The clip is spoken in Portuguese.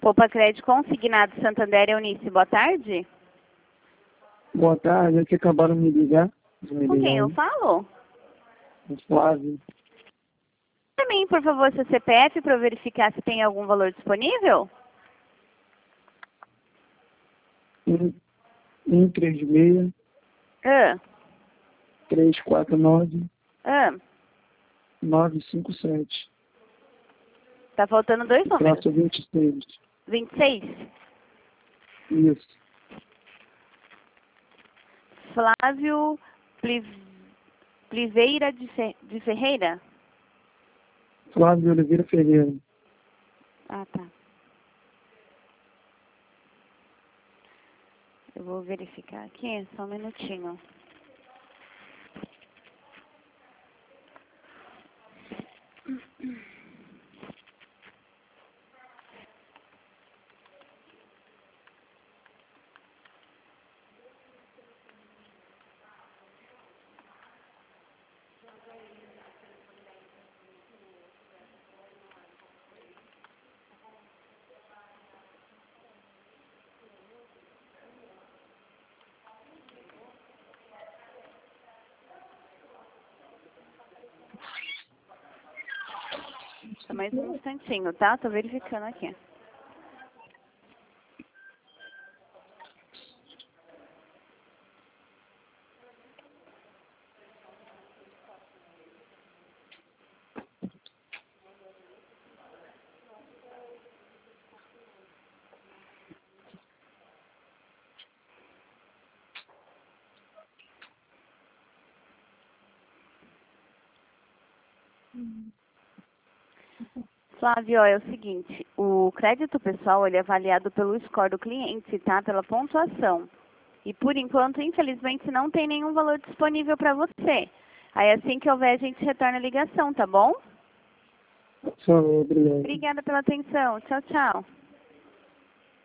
Poupa Crédito Consignado Santander Eunice, boa tarde. Boa tarde, aqui acabaram de me ligar. Com quem eu falo? O Flávio. Para mim, por favor, seu CPF para eu verificar se tem algum valor disponível? 136 Ah, 349 ah, 957. tá faltando 2 números. Traço 26. 26? Isso. Flávio Pliveira de Ferreira? Flávio Oliveira Ferreira. Ah, tá. Eu vou verificar aqui, só um minutinho. Só mais um instantinho, tá? Tô verificando aqui. Flávio, é o seguinte, o crédito pessoal ele é avaliado pelo score do cliente, tá? Pela pontuação. E por enquanto, infelizmente, não tem nenhum valor disponível para você. Aí assim que houver, a gente retorna a ligação, tá bom? Só obrigado. Obrigada pela atenção. Tchau, tchau.